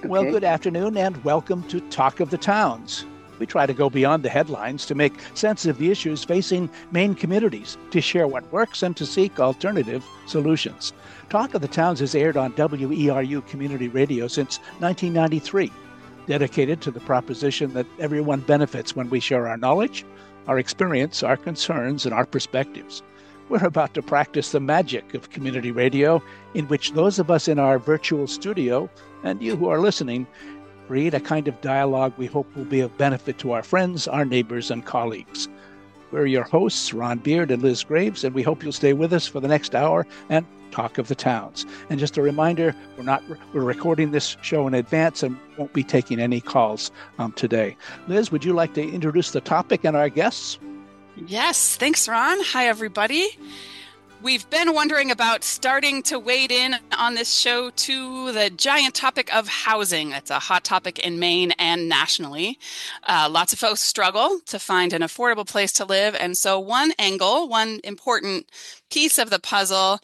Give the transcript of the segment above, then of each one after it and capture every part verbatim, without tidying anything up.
Well, good afternoon and welcome to Talk of the Towns. We try to go beyond the headlines to make sense of the issues facing Maine communities, to share what works and to seek alternative solutions. Talk of the Towns has aired on W E R U Community Radio since nineteen ninety-three, dedicated to the proposition that everyone benefits when we share our knowledge, our experience, our concerns, and our perspectives. We're about to practice the magic of community radio, in which those of us in our virtual studio and you who are listening create a kind of dialogue we hope will be of benefit to our friends, our neighbors, and colleagues. We're your hosts, Ron Beard and Liz Graves, and we hope you'll stay with us for the next hour and Talk of the Towns. And just a reminder, we're not we're recording this show in advance and won't be taking any calls um, today. Liz, would you like to introduce the topic and our guests? Yes, thanks, Ron. Hi, everybody. We've been wondering about starting to wade in on this show to the giant topic of housing. It's a hot topic in Maine and nationally. Uh, lots of folks struggle to find an affordable place to live. And so one angle, one important piece of the puzzle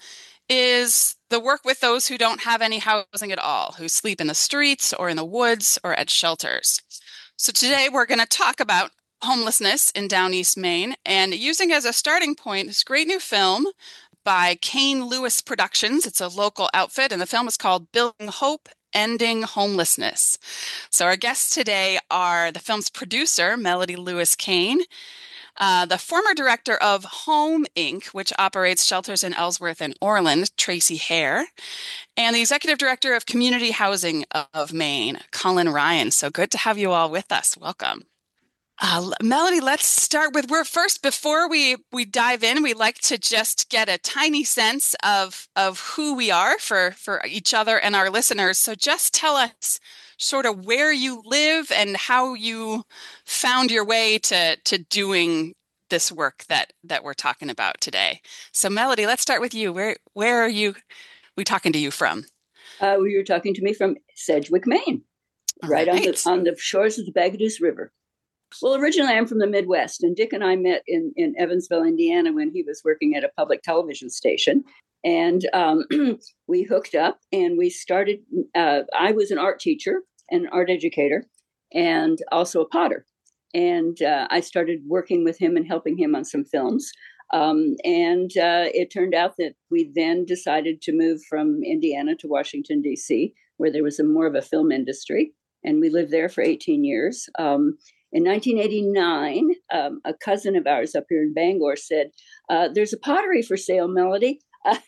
is the work with those who don't have any housing at all, who sleep in the streets or in the woods or at shelters. So today we're going to talk about homelessness in Down East Maine, and using as a starting point this great new film by Kane Lewis Productions. It's a local outfit, and the film is called Building Hope, Ending Homelessness. So our guests today are the film's producer, Melody Lewis Kane, uh, the former director of Home, Incorporated, which operates shelters in Ellsworth and Orland, Tracy Hare, and the executive director of Community Housing of Maine, Colin Ryan. So good to have you all with us. Welcome. Uh, Melody, let's start with, we're first, before we, we dive in, we like to just get a tiny sense of, of who we are for, for each other and our listeners. So just tell us sort of where you live and how you found your way to, to doing this work that, that we're talking about today. So Melody, let's start with you. Where, where are you, we talking to you from? Uh, we were talking to me from Sedgwick, Maine, right, right on the, on the shores of the Bagaduce River. Well, originally I'm from the Midwest, and Dick and I met in, in Evansville, Indiana, when he was working at a public television station. And um, we hooked up and we started, uh, I was an art teacher and an art educator and also a potter. And uh, I started working with him and helping him on some films. Um, and uh, it turned out that we then decided to move from Indiana to Washington, D C, where there was a more of a film industry. And we lived there for eighteen years. Um, In nineteen eighty-nine, um, a cousin of ours up here in Bangor said, uh, there's a pottery for sale, Melody. Uh,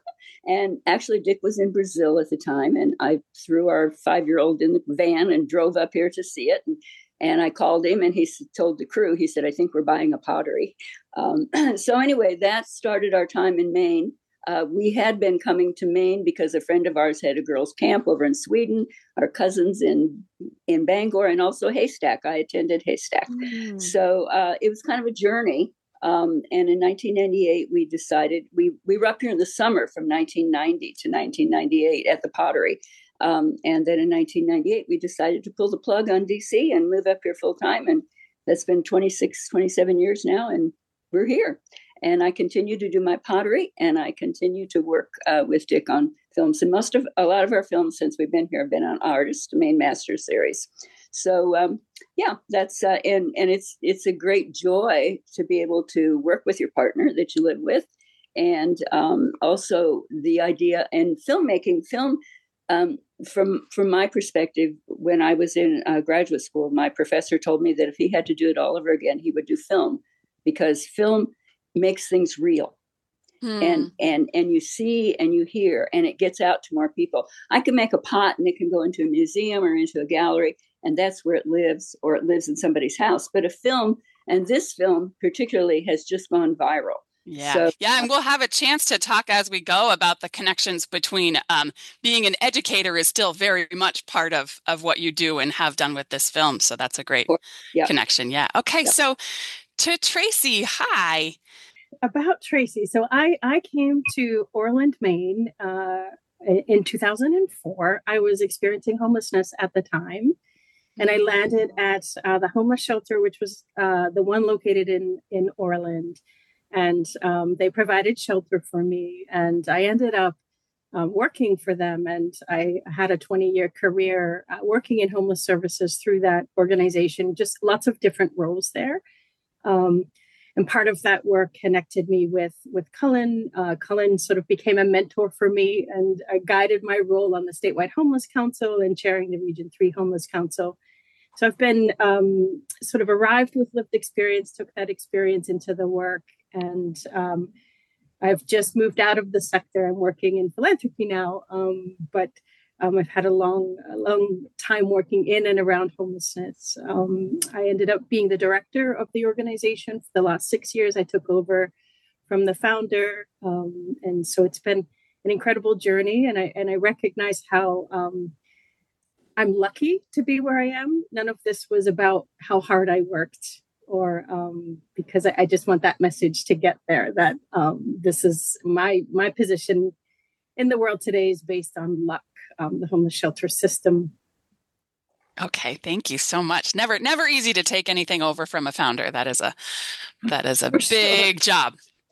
and actually, Dick was in Brazil at the time, and I threw our five-year-old in the van and drove up here to see it. And, and I called him, and he told the crew, he said, I think we're buying a pottery. Um, so anyway, that started our time in Maine. Uh, we had been coming to Maine because a friend of ours had a girls' camp over in Sweden, our cousins in in Bangor, and also Haystack. I attended Haystack. Mm. So uh, it was kind of a journey. Um, and in nineteen ninety-eight, we decided, we, we were up here in the summer from nineteen ninety to nineteen ninety-eight at the Pottery. Um, and then in nineteen ninety-eight, we decided to pull the plug on D C and move up here full time. And that's been twenty-six, twenty-seven years now, and we're here. And I continue to do my pottery, and I continue to work uh, with Dick on films. And most of, a lot of our films since we've been here have been on Artist, Maine Master Series. So um, yeah, that's uh, and and it's it's a great joy to be able to work with your partner that you live with, and um, also the idea and filmmaking. Film um, from from my perspective, when I was in uh, graduate school, my professor told me that if he had to do it all over again, he would do film, because film makes things real. Hmm. And and and you see and you hear, and it gets out to more people. I can make a pot and it can go into a museum or into a gallery, and that's where it lives, or it lives in somebody's house. But a film, and this film particularly, has just gone viral. Yeah. So, yeah. And we'll have a chance to talk as we go about the connections between um, being an educator is still very much part of, of what you do and have done with this film. So that's a great yeah. connection. Yeah. Okay. Yeah. So to Tracy, hi. About Tracy. So I, I came to Orland, Maine uh, in two thousand four. I was experiencing homelessness at the time, and I landed at uh, the homeless shelter, which was uh, the one located in, in Orland. And um, they provided shelter for me. And I ended up um, working for them. And I had a twenty-year career uh, working in homeless services through that organization, just lots of different roles there. Um, and part of that work connected me with, with Cullen. Uh, Cullen sort of became a mentor for me and uh, guided my role on the Statewide Homeless Council and chairing the Region three Homeless Council. So I've been um, sort of arrived with lived experience, took that experience into the work, and um, I've just moved out of the sector. I'm working in philanthropy now, um, but um, I've had a long, a long time working in and around homelessness. Um, I ended up being the director of the organization for the last six years. I took over from the founder, um, and so it's been an incredible journey. And I and I recognize how um, I'm lucky to be where I am. None of this was about how hard I worked, or um, because I, I just want that message to get there. That um, this is my my position in the world today is based on luck. Um, the homeless shelter system. Okay, thank you so much. Never, never easy to take anything over from a founder. That is a, that is a big job.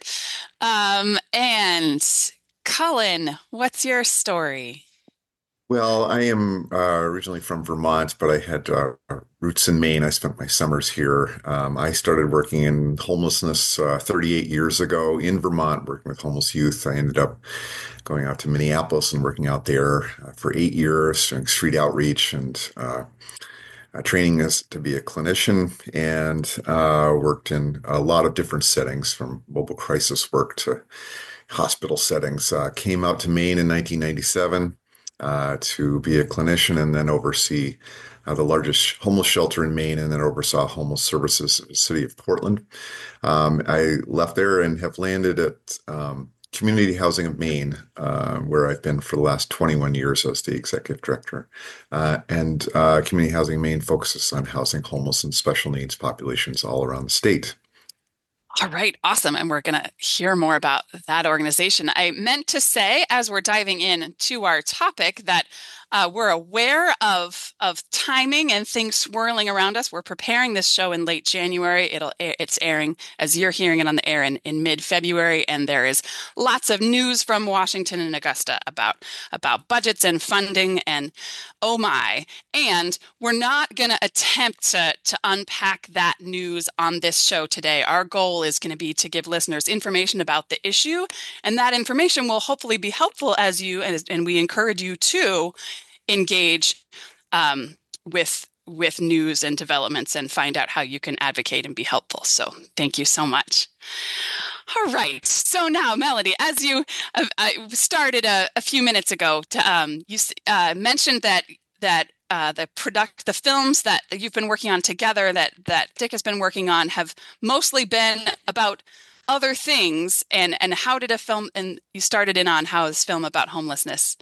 Um, and Cullen, what's your story? Well, I am uh, originally from Vermont, but I had uh, roots in Maine. I spent my summers here. Um, I started working in homelessness uh, thirty-eight years ago in Vermont, working with homeless youth. I ended up going out to Minneapolis and working out there uh, for eight years, doing street outreach and uh, uh, training as to be a clinician, and uh, worked in a lot of different settings, from mobile crisis work to hospital settings. Uh, came out to Maine in nineteen ninety-seven. Uh, to be a clinician and then oversee uh, the largest homeless shelter in Maine, and then oversaw homeless services in the city of Portland. Um, I left there and have landed at um, Community Housing of Maine, uh, where I've been for the last twenty-one years as the executive director. Uh, and uh, Community Housing of Maine focuses on housing homeless and special needs populations all around the state. All right, awesome. And we're going to hear more about that organization. I meant to say, as we're diving in to our topic, that uh, we're aware of, of timing and things swirling around us. We're preparing this show in late January. It'll It's airing, as you're hearing it on the air, in, in mid-February. And there is lots of news from Washington and Augusta about, about budgets and funding, and oh my. And we're not going to attempt to, to unpack that news on this show today. Our goal is going to be to give listeners information about the issue, and that information will hopefully be helpful as you, and, and we encourage you to engage um, with with news and developments and find out how you can advocate and be helpful. So thank you so much. All right. So now, Melody, as you uh, I started a, a few minutes ago, to, um, you uh, mentioned that that uh, the product, the films that you've been working on together, that that Dick has been working on, have mostly been about other things. And and how did a film, and you started in on how this film about homelessness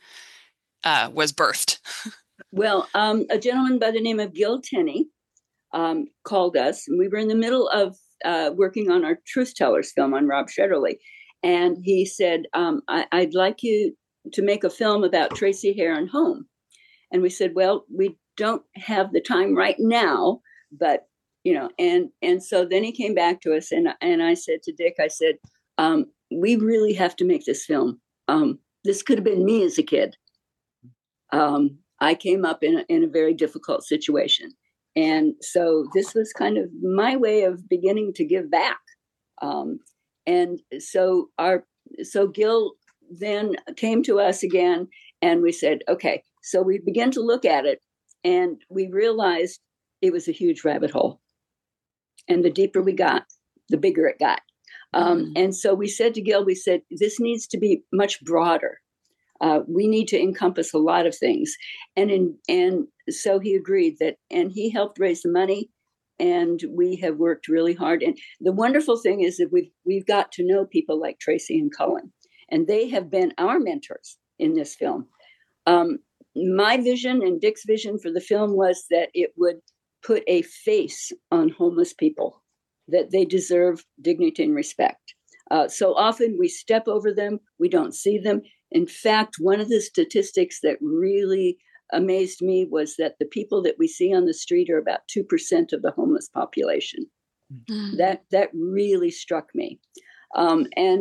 uh, was birthed? Well, um, a gentleman by the name of Gil Tenney um, called us, and we were in the middle of uh, working on our Truth Tellers film on Rob Shetterly. And he said, um, I- I'd like you to make a film about Tracy Heron Home. And we said, well, we don't have the time right now, but, you know, and and so then he came back to us, and, and I said to Dick, I said, um, we really have to make this film. Um, this could have been me as a kid. Um, I came up in a, in a very difficult situation. And so this was kind of my way of beginning to give back. Um, and so our so Gil then came to us again, and we said, okay. So we began to look at it, and we realized it was a huge rabbit hole. And the deeper we got, the bigger it got. Um, mm-hmm. And so we said to Gil, we said, this needs to be much broader. Uh, we need to encompass a lot of things. And in, and so he agreed that, and he helped raise the money, and we have worked really hard. And the wonderful thing is that we've, we've got to know people like Tracy and Cullen, and they have been our mentors in this film. Um, my vision and Dick's vision for the film was that it would put a face on homeless people, that they deserve dignity and respect. Uh, so often we step over them, we don't see them. In fact, one of the statistics that really amazed me was that the people that we see on the street are about two percent of the homeless population. Mm-hmm. That that really struck me. Um, and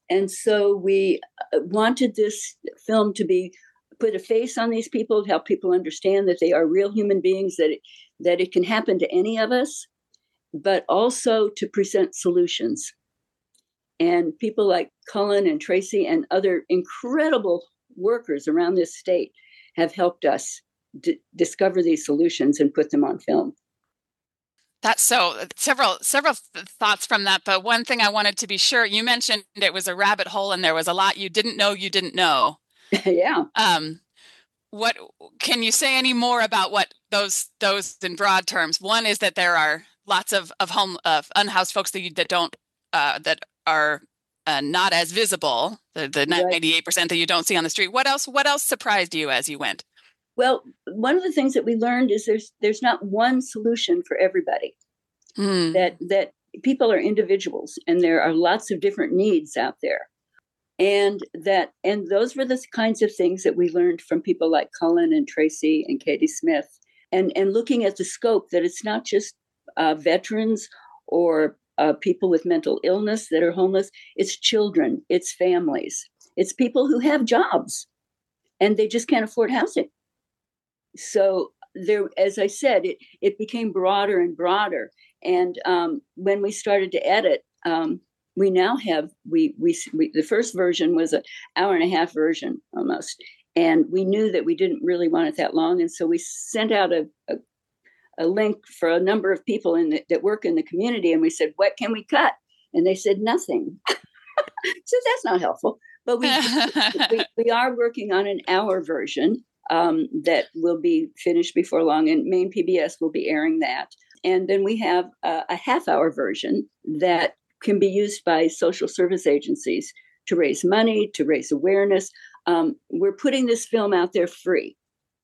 and so we wanted this film to be put a face on these people, to help people understand that they are real human beings, that it, that it can happen to any of us, but also to present solutions. And people like Cullen and Tracy and other incredible workers around this state have helped us d- discover these solutions and put them on film. That's so several several th- thoughts from that. But one thing I wanted to be sure, you mentioned it was a rabbit hole and there was a lot you didn't know you didn't know. Yeah. Um, what can you say any more about what those those in broad terms? One is that there are lots of of home of unhoused folks that you, that don't uh, that are uh, not as visible. The the ninety-eight percent that you don't see on the street. What else? What else surprised you as you went? Well, one of the things that we learned is there's there's not one solution for everybody. Mm. That that people are individuals, and there are lots of different needs out there, and that and those were the kinds of things that we learned from people like Cullen and Tracy and Katie Smith, and and looking at the scope that it's not just uh, veterans or uh, people with mental illness that are homeless. It's children, it's families, it's people who have jobs, and they just can't afford housing. So there, as I said, it, it became broader and broader. And um, when we started to edit, um, we now have, we, we, we, the first version was an hour and a half version almost. And we knew that we didn't really want it that long. And so we sent out a, a, a link for a number of people in the, that work in the community. And we said, what can we cut? And they said, nothing. So that's not helpful. But we, we, we are working on an hour version. Um, that will be finished before long, and Maine P B S will be airing that. And then we have a, a half-hour version that can be used by social service agencies to raise money, to raise awareness. Um, we're putting this film out there free.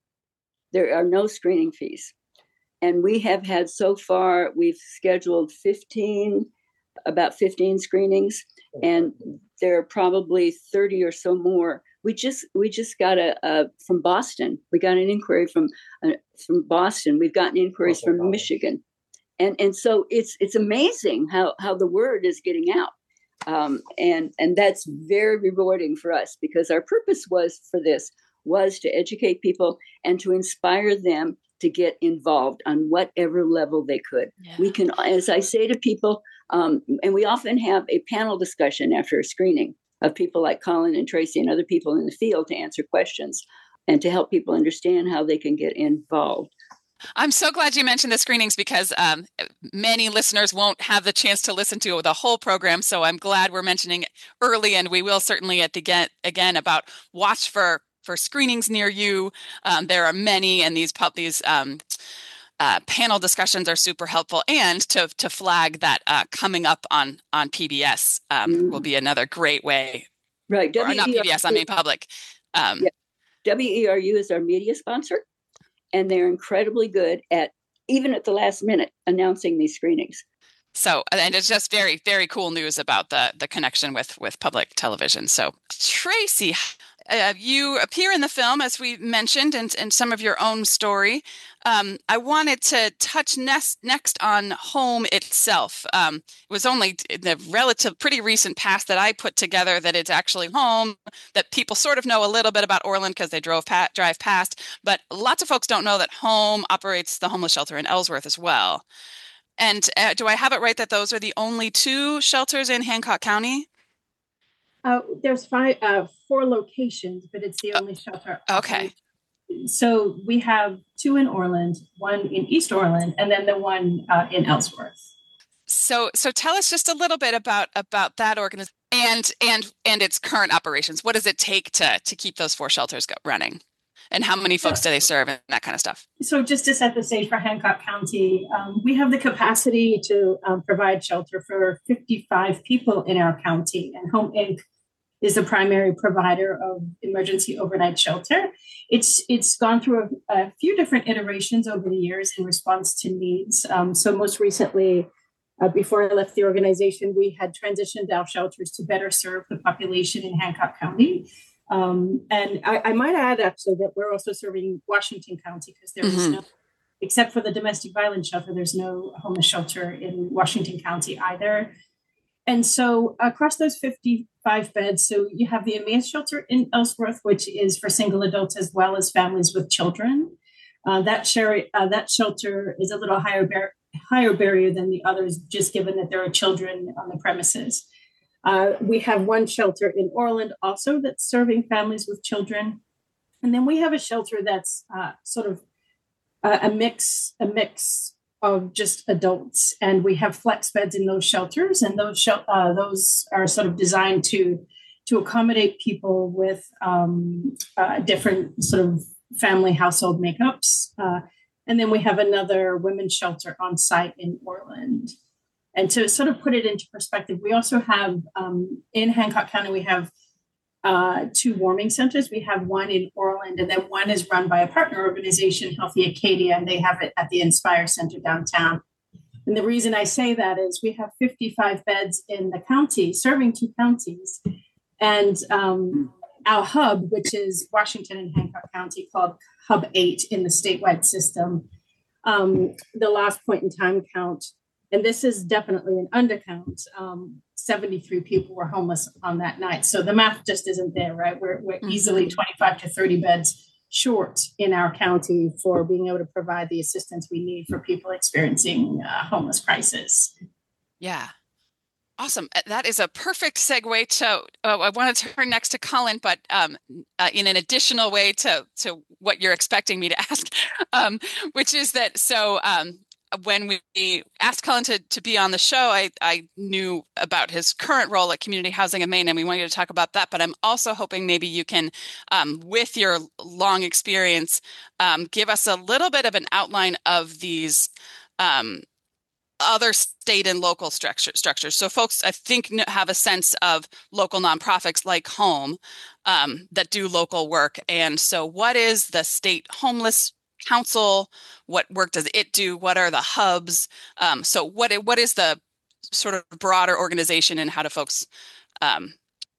There are no screening fees. And we have had so far, we've scheduled fifteen, about fifteen screenings, and there are probably thirty or so more. We just we just got a, a from Boston. We got an inquiry from uh, from Boston. We've gotten inquiries from college. Michigan, and and so it's it's amazing how how the word is getting out, um, and and that's very rewarding for us, because our purpose was for this was to educate people and to inspire them to get involved on whatever level they could. Yeah. We can, as I say to people, um, and we often have a panel discussion after a screening of people like Colin and Tracy and other people in the field to answer questions and to help people understand how they can get involved. I'm so glad you mentioned the screenings, because um, many listeners won't have the chance to listen to the whole program. So I'm glad we're mentioning it early, and we will certainly at the get again about watch for for screenings near you. Um, there are many, and these these um, uh, panel discussions are super helpful. And to to flag that uh, coming up on on P B S um, mm. will be another great way. Right, or not P B S, on Maine Public. Um, yeah. W E R U is our media sponsor, and they're incredibly good at, even at the last minute, announcing these screenings. So, and it's just very, very cool news about the the connection with with public television. So, Tracy, uh, you appear in the film, as we mentioned, and, and some of your own story. Um, I wanted to touch next, next on home itself. Um, it was only in the relative, pretty recent past that I put together that it's actually home, that people sort of know a little bit about Orland because they drove pa- drive past, but lots of folks don't know that Home operates the homeless shelter in Ellsworth as well. And uh, do I have it right that those are the only two shelters in Hancock County? Uh, there's five, uh, four locations, but it's the only shelter. Okay. So we have two in Orland, one in East Orland, and then the one uh, in Ellsworth. So, so tell us just a little bit about about that organization and and and its current operations. What does it take to to keep those four shelters go, running? And how many folks do they serve and that kind of stuff? So just to set the stage for Hancock County, um, we have the capacity to um, provide shelter for fifty-five people in our county, and Home Incorporated is the primary provider of emergency overnight shelter. It's it's gone through a, a few different iterations over the years in response to needs. Um, so most recently, uh, before I left the organization, we had transitioned our shelters to better serve the population in Hancock County. Um, and I, I might add actually that we're also serving Washington County, because there mm-hmm. is no, except for the domestic violence shelter, there's no homeless shelter in Washington County either. And so across those fifty-five beds, so you have the Emmaus Shelter in Ellsworth, which is for single adults as well as families with children. Uh, that, share, uh, that shelter is a little higher, bar- higher barrier than the others, just given that there are children on the premises. Uh, we have one shelter in Orland also that's serving families with children. And then we have a shelter that's uh, sort of uh, a mix, a mix of just adults. And we have flex beds in those shelters. And those shel- uh, those are sort of designed to, to accommodate people with um, uh, different sort of family household makeups. Uh, and then we have another women's shelter on site in Orland. And to sort of put it into perspective, we also have um, in Hancock County, we have uh, two warming centers. We have one in Orland, and then one is run by a partner organization, Healthy Acadia, and they have it at the Inspire Center downtown. And the reason I say that is we have fifty-five beds in the county, serving two counties. And um, our hub, which is Washington and Hancock County, called Hub eight in the statewide system, um, the last point in time count, and this is definitely an undercount, um, seventy-three people were homeless on that night. So the math just isn't there, right? We're, we're mm-hmm. easily twenty-five to thirty beds short in our county for being able to provide the assistance we need for people experiencing a homeless crisis. Yeah. Awesome. That is a perfect segue to, uh, I want to turn next to Colin, but um, uh, in an additional way to, to what you're expecting me to ask, um, which is that, so um, when we asked Colin to, to be on the show, I, I knew about his current role at Community Housing of Maine, and we want you to talk about that. But I'm also hoping maybe you can, um, with your long experience, um, give us a little bit of an outline of these um, other state and local structure, structures. So folks, I think, have a sense of local nonprofits like Home um, that do local work. And so what is the State Homeless Council? What work does it do? What are the hubs? Um, so what what is the sort of broader organization, and how do folks um,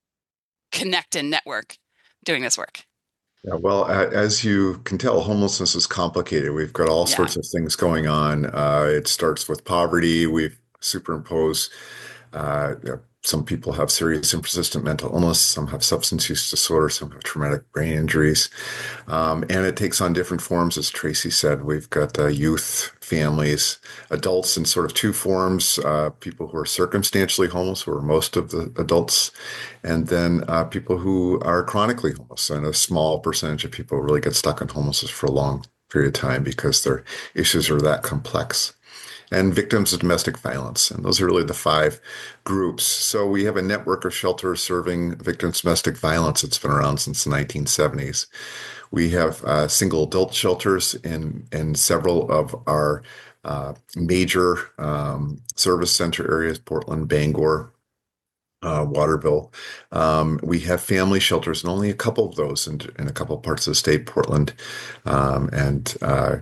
connect and network doing this work? Yeah, well, uh, as you can tell, homelessness is complicated. We've got all yeah. sorts of things going on. Uh, it starts with poverty. We've superimposed uh, you know, some people have serious and persistent mental illness. Some have substance use disorder. Some have traumatic brain injuries. Um, and it takes on different forms, as Tracy said. We've got uh, youth, families, adults in sort of two forms, uh, people who are circumstantially homeless, who are most of the adults, and then uh, people who are chronically homeless. And a small percentage of people really get stuck in homelessness for a long period of time because their issues are that complex. And victims of domestic violence. And those are really the five groups. So we have a network of shelters serving victims of domestic violence. It's been around since the nineteen seventies. We have uh, single adult shelters in, in several of our uh, major um, service center areas, Portland, Bangor, uh, Waterville. Um, we have family shelters, and only a couple of those in, in a couple of parts of the state, Portland. Um, and uh,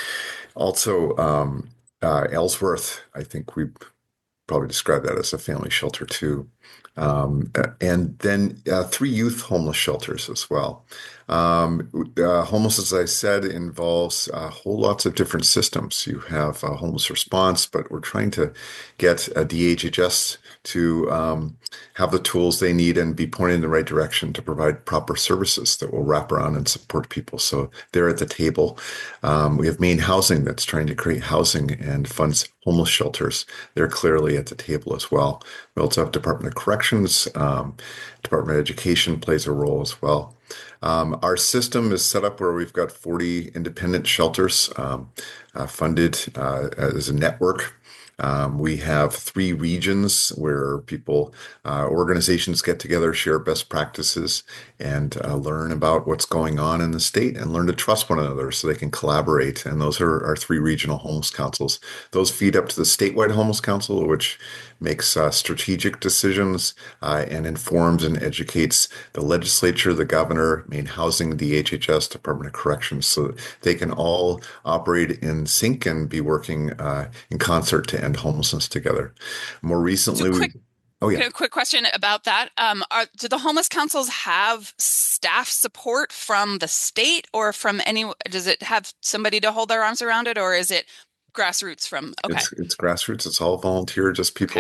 also, um, Uh, Ellsworth, I think we probably describe that as a family shelter too. Um, and then uh, three youth homeless shelters as well. Um, uh, homeless, as I said, involves uh, whole lots of different systems. You have a homeless response, but we're trying to get a D H H S to um, have the tools they need and be pointed in the right direction to provide proper services that will wrap around and support people. So they're at the table. Um, we have Maine Housing that's trying to create housing and funds homeless shelters. They're clearly at the table as well. We also have Department of Corrections. Um, Department of Education plays a role as well. Um, our system is set up where we've got forty independent shelters um, uh, funded uh, as a network. Um, we have three regions where people, uh, organizations get together, share best practices, and uh, learn about what's going on in the state and learn to trust one another so they can collaborate. And those are our three regional homeless councils. Those feed up to the statewide homeless council, which makes uh, strategic decisions uh, and informs and educates the legislature, the governor, Maine Housing, D H H S, Department of Corrections, so that they can all operate in sync and be working uh, in concert to end homelessness together. More recently, so quick, we oh yeah, quick question about that. Um, are, do the homeless councils have staff support from the state or from any? Does it have somebody to hold their arms around it, or is it grassroots from? Okay, it's, it's grassroots. It's all volunteer. Just people. Okay.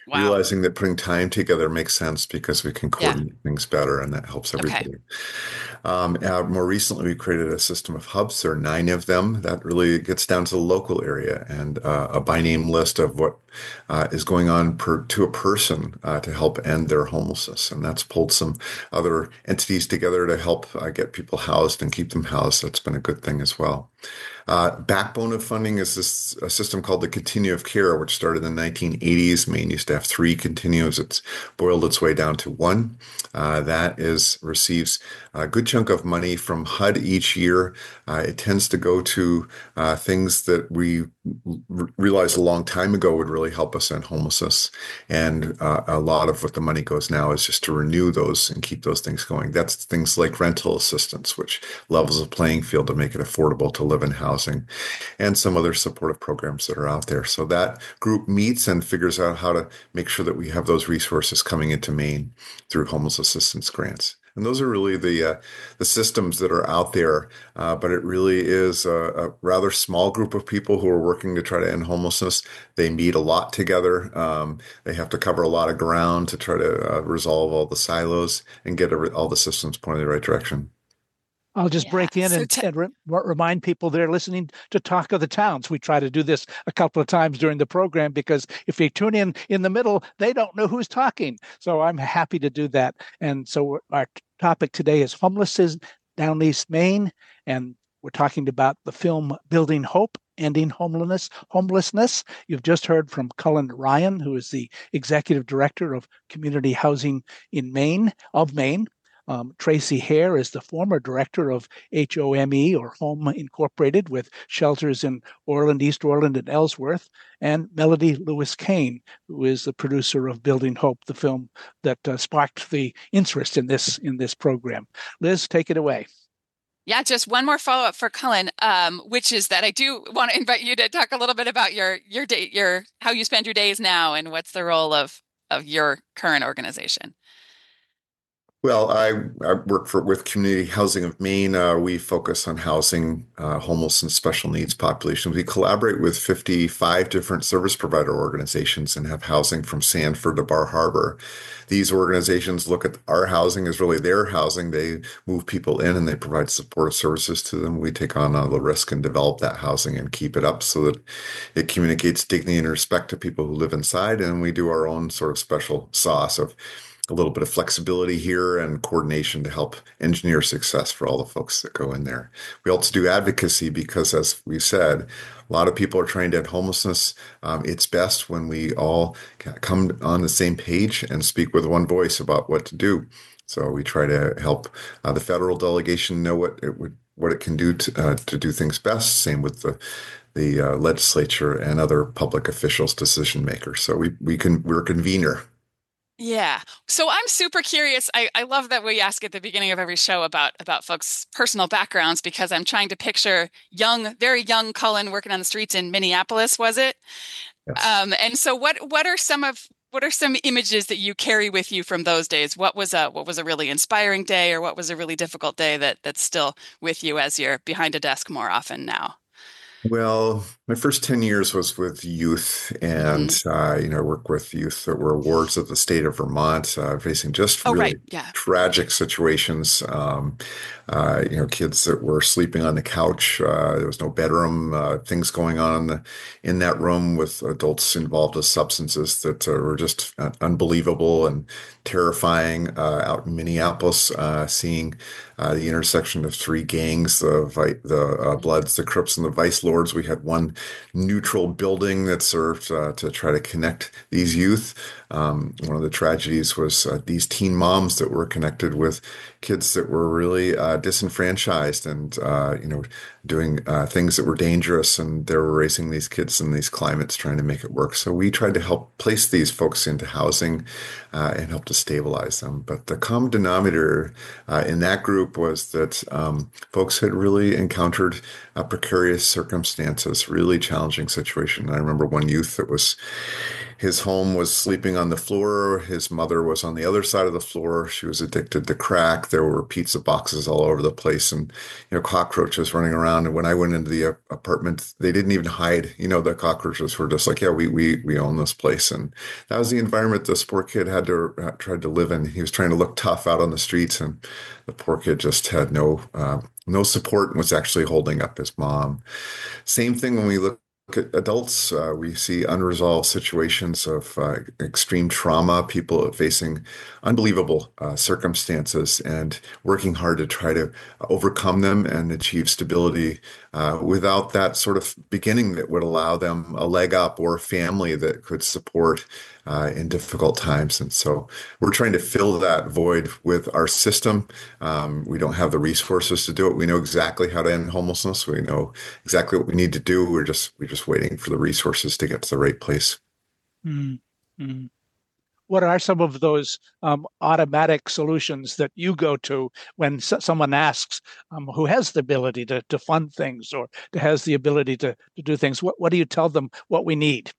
Wow. realizing that putting time together makes sense because we can coordinate yeah. things better, and that helps everybody. Okay. Um, uh, more recently, we created a system of hubs. There are nine of them. That really gets down to the local area and uh, a by name list of what uh, is going on per, to a person uh, to help end their homelessness. And that's pulled some other entities together to help uh, get people housed and keep them housed. That's been a good thing as well. Uh, backbone of funding is this a system called the Continue of Care, which started in the nineteen eighties. Maine used to have three continues. It's boiled its way down to one. Uh, that is receives a good chunk of money from H U D each year. Uh, it tends to go to uh, things that we r- realized a long time ago would really help us end homelessness. And uh, a lot of what the money goes now is just to renew those and keep those things going. That's things like rental assistance, which levels the playing field to make it affordable to live in housing, and some other supportive programs that are out there. So that group meets and figures out how to make sure that we have those resources coming into Maine through homeless assistance grants. And those are really the uh, the systems that are out there, uh, but it really is a, a rather small group of people who are working to try to end homelessness. They meet a lot together. Um, they have to cover a lot of ground to try to uh, resolve all the silos and get every, all the systems pointed in the right direction. I'll just yeah. break in so and, t- and re- remind people they're listening to Talk of the Towns. We try to do this a couple of times during the program because if they tune in in the middle, they don't know who's talking. So I'm happy to do that. And so our topic today is homelessness down East Maine, and we're talking about the film Building Hope, Ending Homelessness. Homelessness. You've just heard from Cullen Ryan, who is the Executive Director of Community Housing in Maine, of Maine. Um, Tracy Hare is the former director of H O M E, or Home Incorporated, with shelters in Orland, East Orland, and Ellsworth. And Melody Lewis Kane, who is the producer of Building Hope, the film that uh, sparked the interest in this in this program. Liz, take it away. Yeah, just one more follow-up for Cullen, um, which is that I do want to invite you to talk a little bit about your your day, your how you spend your days now, and what's the role of of your current organization. Well, I, I work for with Community Housing of Maine. Uh, we focus on housing uh, homeless and special needs populations. We collaborate with fifty-five different service provider organizations and have housing from Sanford to Bar Harbor. These organizations look at our housing as really their housing. They move people in and they provide supportive services to them. We take on all the risk and develop that housing and keep it up so that it communicates dignity and respect to people who live inside. And we do our own sort of special sauce of a little bit of flexibility here and coordination to help engineer success for all the folks that go in there. We also do advocacy because, as we said, a lot of people are trying to end homelessness. Um, it's best when we all come on the same page and speak with one voice about what to do. So we try to help uh, the federal delegation know what it would, what it can do to, uh, to do things best. Same with the the uh, legislature and other public officials, decision makers. So we we can we're a convener. Yeah. So I'm super curious. I, I love that we ask at the beginning of every show about, about folks' personal backgrounds, because I'm trying to picture young, very young Cullen working on the streets in Minneapolis, was it? Yes. Um, and so what, what are some of, what are some images that you carry with you from those days? What was a, what was a really inspiring day, or what was a really difficult day that that's still with you as you're behind a desk more often now? Well, my first ten years was with youth, and mm-hmm. uh, you know, I worked with youth that were wards of the state of Vermont, uh, facing just oh, really right. yeah. tragic situations. Um, uh, you know, kids that were sleeping on the couch. Uh, there was no bedroom. Uh, things going on in, the, in that room with adults involved with substances that uh, were just uh, unbelievable and terrifying. Uh, out in Minneapolis, uh, seeing uh, the intersection of three gangs: the Vi- the uh, Bloods, the Crips, and the Vice Lords. We had one neutral building that served uh, to try to connect these youth. Um, one of the tragedies was uh, these teen moms that were connected with kids that were really uh, disenfranchised and, uh, you know, doing uh, things that were dangerous. And they were raising these kids in these climates, trying to make it work. So we tried to help place these folks into housing uh, and help to stabilize them. But the common denominator uh, in that group was that um, folks had really encountered uh, precarious circumstances, really challenging situation. I remember one youth that was his home was sleeping on the floor. His mother was on the other side of the floor. She was addicted to crack. There were pizza boxes all over the place and, you know, cockroaches running around. And when I went into the uh, apartment, they didn't even hide. You know, the cockroaches were just like, yeah, we we we own this place. And that was the environment this poor kid had to uh, tried to live in. He was trying to look tough out on the streets, and the poor kid just had no uh, no support and was actually holding up his mom. Same thing when we look at adults. Uh, we see unresolved situations of uh, extreme trauma, people facing unbelievable uh, circumstances and working hard to try to overcome them and achieve stability uh, without that sort of beginning that would allow them a leg up or a family that could support uh, in difficult times. And so we're trying to fill that void with our system. Um, we don't have the resources to do it. We know exactly how to end homelessness. We know exactly what we need to do. We're just we're just waiting for the resources to get to the right place. Mm-hmm. What are some of those um, automatic solutions that you go to when s- someone asks um, who has the ability to, to fund things or to has the ability to, to do things? What, what do you tell them what we need?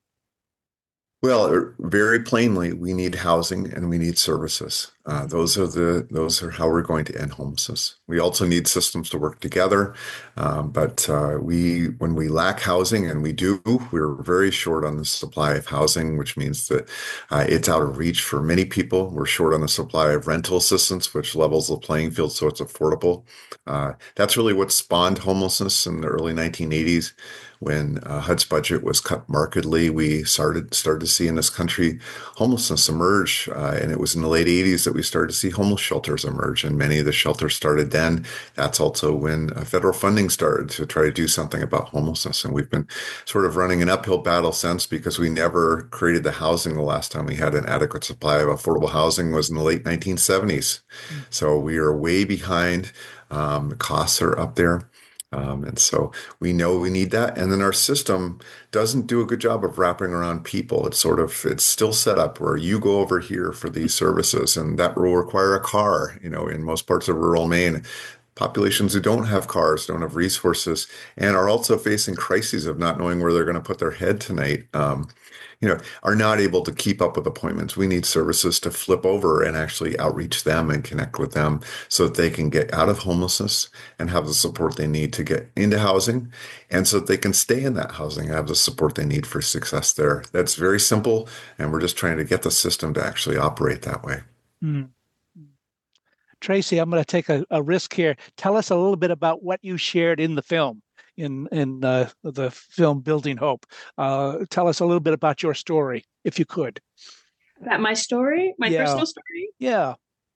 Well, very plainly, we need housing and we need services. Uh, those are the those are how we're going to end homelessness. We also need systems to work together, um, but uh, we when we lack housing, and we do, we're very short on the supply of housing, which means that uh, it's out of reach for many people. We're short on the supply of rental assistance, which levels the playing field so it's affordable. Uh, that's really what spawned homelessness in the early nineteen eighties. When uh, H U D's budget was cut markedly, we started started to see in this country homelessness emerge, uh, and it was in the late eighties that we started to see homeless shelters emerge, and many of the shelters started then. That's also when uh, federal funding started to try to do something about homelessness, and we've been sort of running an uphill battle since because we never created the housing. The last time we had an adequate supply of affordable housing was in the late nineteen seventies. Mm-hmm. So we are way behind. Um, the costs are up there. Um, and so we know we need that. And then our system doesn't do a good job of wrapping around people. It's sort of, it's still set up where you go over here for these services, and that will require a car, you know, in most parts of rural Maine. Populations who don't have cars, don't have resources, and are also facing crises of not knowing where they're going to put their head tonight, um, you know, are not able to keep up with appointments. We need services to flip over and actually outreach them and connect with them so that they can get out of homelessness and have the support they need to get into housing, and so that they can stay in that housing and have the support they need for success there. That's very simple, and we're just trying to get the system to actually operate that way. Mm. Tracy, I'm going to take a, a risk here. Tell us a little bit about what you shared in the film, in in uh, the film Building Hope. Uh, tell us a little bit about your story, if you could. About my story, my yeah. personal story. Yeah.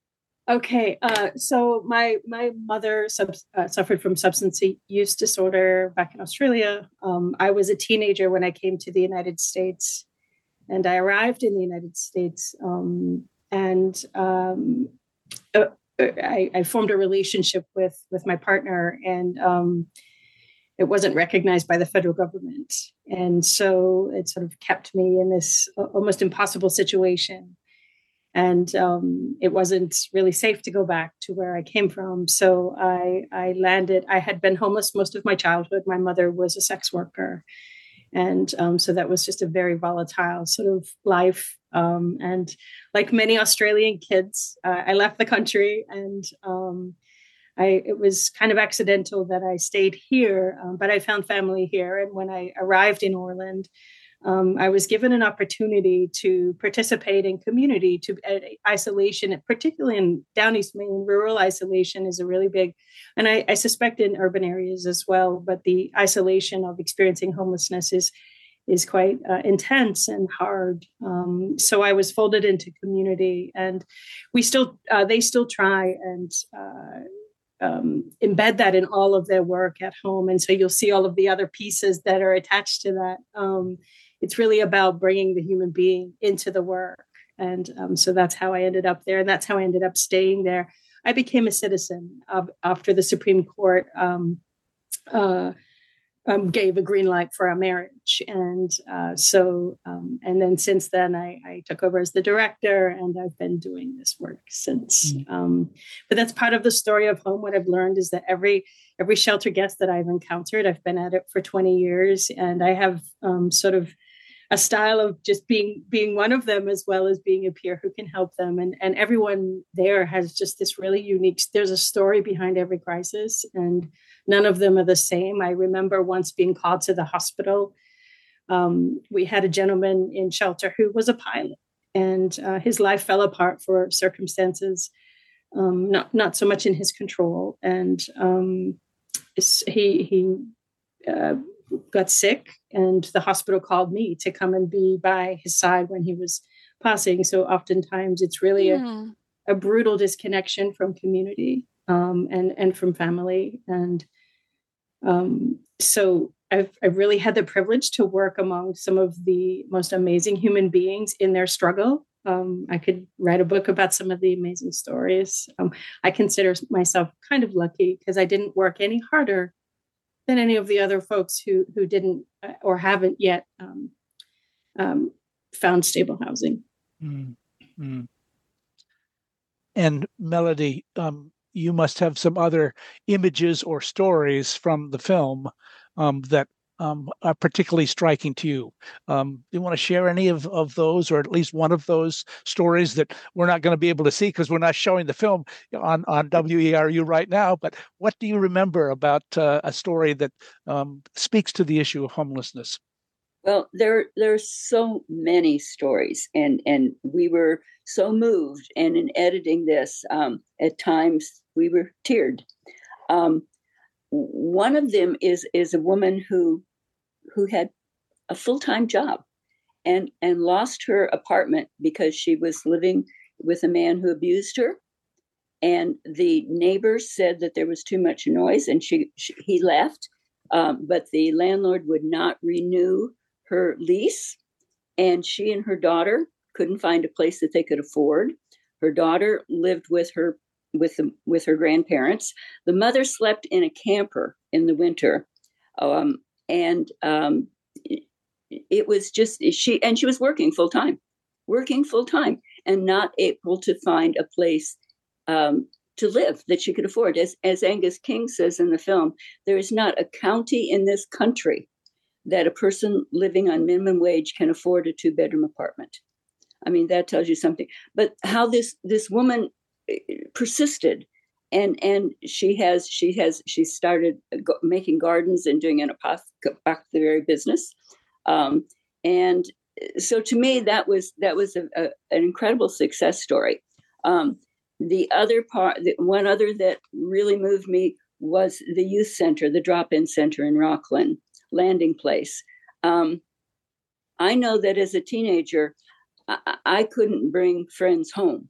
Okay. Uh, so my my mother sub, uh, suffered from substance use disorder back in Australia. Um, I was a teenager when I came to the United States, and I arrived in the United States, um, and um, uh, I, I formed a relationship with with my partner, and um, it wasn't recognized by the federal government. And so it sort of kept me in this almost impossible situation. And um, it wasn't really safe to go back to where I came from. So I, I landed, I had been homeless most of my childhood. My mother was a sex worker. And um, so that was just a very volatile sort of life. Um, and like many Australian kids, uh, I left the country, and um, I, it was kind of accidental that I stayed here, um, but I found family here. And when I arrived in Orland, um, I was given an opportunity to participate in community, to uh, isolation, particularly in Down East Maine. Rural isolation is a really big, and I, I suspect in urban areas as well, but the isolation of experiencing homelessness is is quite uh, intense and hard. Um, so I was folded into community, and we still, uh, they still try and uh, um, embed that in all of their work at home. And so you'll see all of the other pieces that are attached to that. Um, it's really about bringing the human being into the work. And um, so that's how I ended up there. And that's how I ended up staying there. I became a citizen of, after the Supreme Court um, uh, Um, gave a green light for our marriage. And uh, so, um, and then since then, I, I took over as the director, and I've been doing this work since. Mm-hmm. Um, but that's part of the story of home. What I've learned is that every every shelter guest that I've encountered, I've been at it for twenty years, and I have um, sort of, a style of just being being one of them, as well as being a peer who can help them. And and everyone there has just this really unique, there's a story behind every crisis, and none of them are the same. I remember once being called to the hospital. Um, we had a gentleman in shelter who was a pilot, and uh, his life fell apart for circumstances um, not not so much in his control. And um, he he uh, got sick, and the hospital called me to come and be by his side when he was passing. So oftentimes it's really mm. a, a brutal disconnection from community um, and and from family. And um, so I've, I've really had the privilege to work among some of the most amazing human beings in their struggle. Um, I could write a book about some of the amazing stories. Um, I consider myself kind of lucky because I didn't work any harder than any of the other folks who who didn't or haven't yet um, um, found stable housing. Mm-hmm. And Melody, um, you must have some other images or stories from the film um, that um, are particularly striking to you. Um, do you want to share any of, of those, or at least one of those stories that we're not going to be able to see because we're not showing the film on, on W E R U right now? But what do you remember about uh, a story that um, speaks to the issue of homelessness? Well, there there's so many stories, and and we were so moved. And in editing this, um, at times we were teared. Um, one of them is is a woman who who had a full-time job and and lost her apartment because she was living with a man who abused her, and the neighbors said that there was too much noise, and she, she he left, um, but the landlord would not renew her lease, and she and her daughter couldn't find a place that they could afford. Her daughter lived with her with the, with her grandparents. The mother slept in a camper in the winter, um, and um, it, it was just she and she was working full time, working full time, and not able to find a place um, to live that she could afford. As as Angus King says in the film, there is not a county in this country that a person living on minimum wage can afford a two-bedroom apartment. I mean, that tells you something. But how this this woman persisted, and and she has she has she started making gardens and doing an apothecary business, um, and so to me that was that was a, a, an incredible success story. Um, the other part, the one other that really moved me was the youth center, the drop-in center in Rockland Landing Place. Um, I know that as a teenager, I, I couldn't bring friends home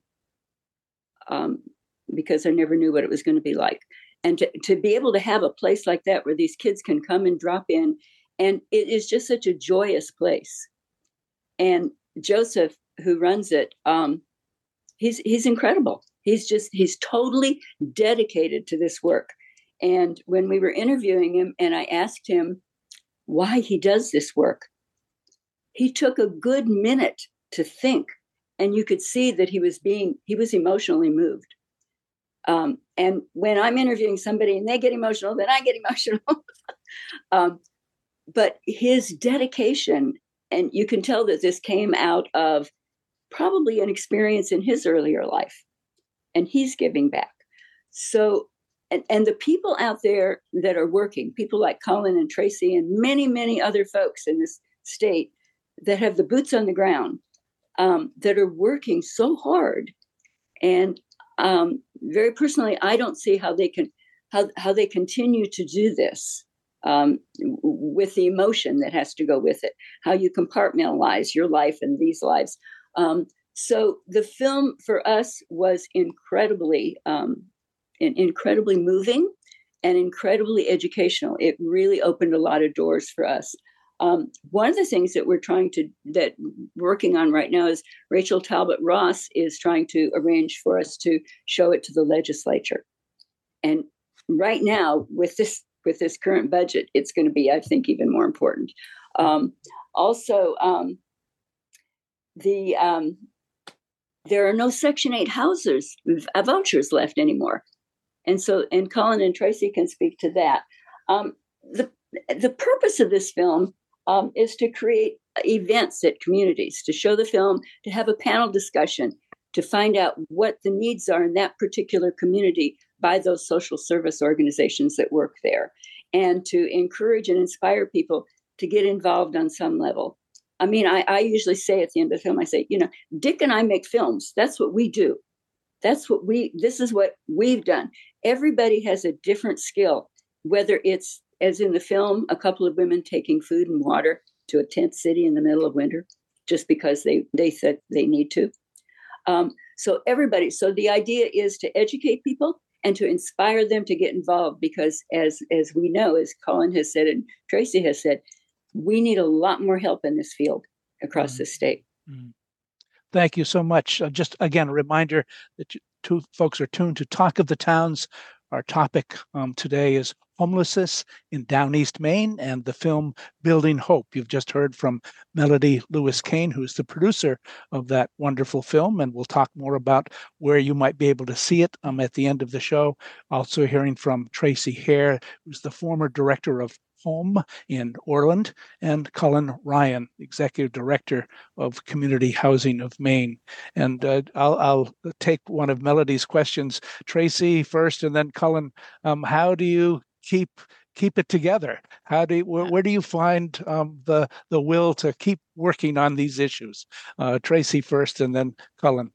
um, because I never knew what it was going to be like. And to, to be able to have a place like that where these kids can come and drop in, and it is just such a joyous place. And Joseph, who runs it, um, he's he's incredible. He's just, he's totally dedicated to this work. And when we were interviewing him and I asked him why he does this work, he took a good minute to think, and you could see that he was being, he was emotionally moved. Um, and when I'm interviewing somebody and they get emotional, then I get emotional. um, but his dedication, and you can tell that this came out of probably an experience in his earlier life, and he's giving back. So And, and the people out there that are working, people like Colin and Tracy and many, many other folks in this state that have the boots on the ground, um, that are working so hard. And um, very personally, I don't see how they can, how, how they continue to do this um, with the emotion that has to go with it, how you compartmentalize your life and these lives. Um, so the film for us was incredibly um, incredibly moving and incredibly educational. It really opened a lot of doors for us. Um, one of the things that we're trying to, that working on right now is Rachel Talbot Ross is trying to arrange for us to show it to the legislature. And right now with this, with this current budget, it's going to be, I think, even more important. Um, also, um, the, um, there are no Section eight houses, vouchers left anymore. And so, and Colin and Tracy can speak to that. Um, the the purpose of this film, um, is to create events at communities, to show the film, to have a panel discussion, to find out what the needs are in that particular community by those social service organizations that work there, and to encourage and inspire people to get involved on some level. I mean, I, I usually say at the end of the film, I say, you know, Dick and I make films. That's what we do. That's what we, this is what we've done. Everybody has a different skill, whether it's, as in the film, a couple of women taking food and water to a tent city in the middle of winter, just because they, they said they need to. Um, so everybody, so the idea is to educate people and to inspire them to get involved, because as, as we know, as Colin has said and Tracy has said, we need a lot more help in this field across the state. Mm-hmm. Thank you so much. Uh, just again, a reminder that you, two folks are tuned to Talk of the Towns. Our topic um, today is homelessness in Down East Maine and the film Building Hope. You've just heard from Melody Lewis Kane, who's the producer of that wonderful film, and we'll talk more about where you might be able to see it um, at the end of the show. Also hearing from Tracy Hare, who's the former director of Home in Orland, and Cullen Ryan, Executive Director of Community Housing of Maine. And uh, I'll, I'll take one of Melody's questions. Tracy first, and then Cullen. Um, how do you keep keep it together? How do you, where, where do you find um, the the will to keep working on these issues? Uh, Tracy first, and then Cullen.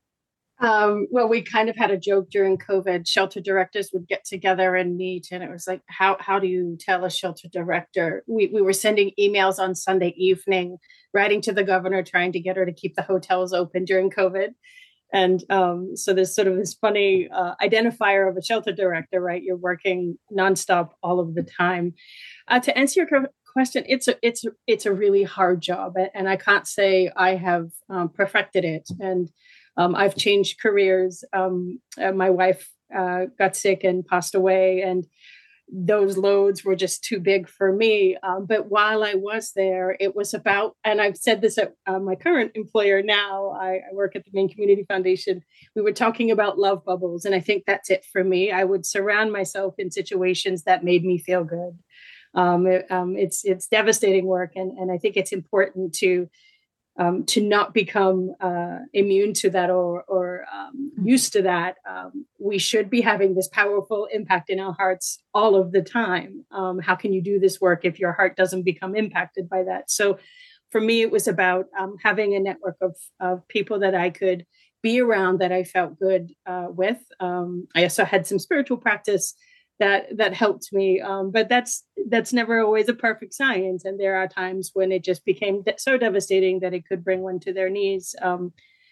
Um, well, we kind of had a joke during COVID. Shelter directors would get together and meet, and it was like, how how do you tell a shelter director? We we were sending emails on Sunday evening, writing to the governor, trying to get her to keep the hotels open during COVID. And um, so there's sort of this funny uh, identifier of a shelter director, right? You're working nonstop all of the time. Uh, to answer your question, it's a it's it's a really hard job, and I can't say I have um, perfected it. And Um, I've changed careers. Um, uh, my wife uh, got sick and passed away, and those loads were just too big for me. Um, but while I was there, it was about, and I've said this at uh, my current employer now, I, I work at the Maine Community Foundation. We were talking about love bubbles, and I think that's it for me. I would surround myself in situations that made me feel good. Um, it, um, it's it's devastating work, and, and I think it's important to Um, to not become uh, immune to that or, or um, used to that. Um, we should be having this powerful impact in our hearts all of the time. Um, how can you do this work if your heart doesn't become impacted by that? So for me, it was about um, having a network of, of people that I could be around, that I felt good uh, with. Um, I also had some spiritual practice that that helped me. Um, but that's that's never always a perfect science. And there are times when it just became de- so devastating that it could bring one to their knees. Um,